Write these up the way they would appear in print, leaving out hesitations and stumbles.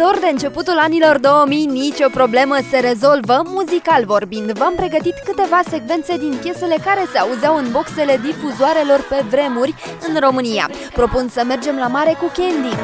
Surprinzător de începutul anilor 2000, nicio problemă se rezolvă, muzical vorbind. V-am pregătit câteva secvențe din piesele care se auzeau în boxele difuzoarelor pe vremuri în România. Propun să mergem la mare cu Candy.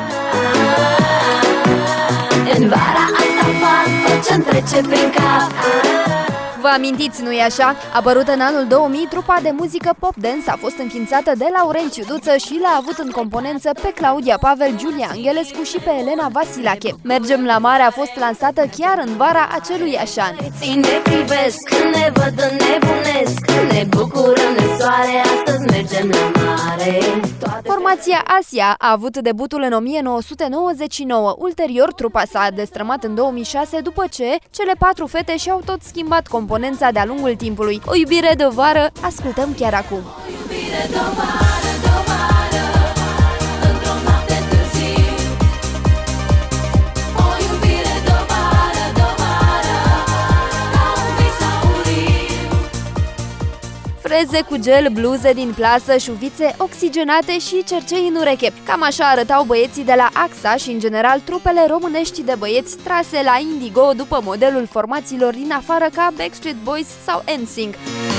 În vara asta fac tot ce-mi trece prin cap. Vă amintiți, nu-i așa? Apărută în anul 2000, trupa de muzică pop-dance a fost înființată de Laurent Ciuduță și l-a avut în componență pe Claudia Pavel, Giulia Angelescu și pe Elena Vasilache. Mergem la mare a fost lansată chiar în vara aceluiași an. Ne privesc, când ne văd înnebunesc, ne bucurăm de soare, astăzi mergem la mare. Formația Asia a avut debutul în 1999. Ulterior, trupa s-a destrămat în 2006 după ce cele 4 fete și-au tot schimbat componența de-a lungul timpului. O iubire de vară, ascultăm chiar acum. O iubire de vară, într-o noapte târziu. O iubire de vară, ca un vis auriu. Freze cu gel, bluze din plasă, șuvițe oxigenate și cercei în ureche. Cam așa arătau băieții de la AXA și, în general, trupele românești de băieți trase la Indigo după modelul formațiilor din afară ca Backstreet Boys sau NSYNC.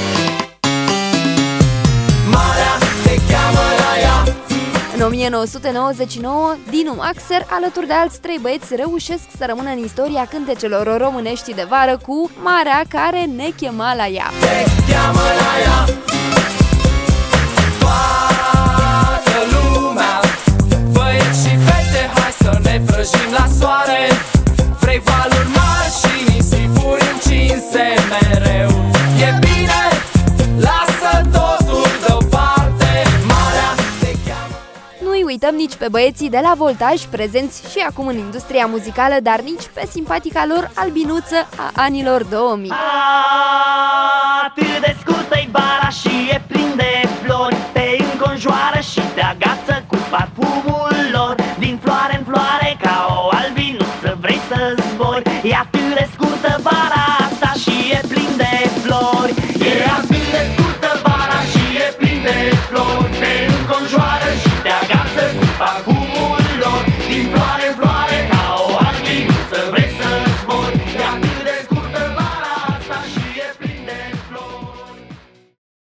Marea te cheamă la ea. În 1999, Dinu Maxer, alături de alți 3 băieți, reușesc să rămână în istoria cântecelor românești de vară cu Marea care ne chema la ea. Te cheamă la ea. Toată lumea, băieți și fete, hai să ne vrăjim la soare. Vrei valuri mari și nisipuri încinse mereu. E bine, lasă totul deoparte. Marea te cheamă. Nu-i uităm nici pe băieții de la Voltaj, prezenți și acum în industria muzicală, dar nici pe simpatica lor albinuță a anilor 2000. Atât de scurtă-i bara și e plin de flori, te înconjoară și te agață cu parfumul lor. Din floare în floare ca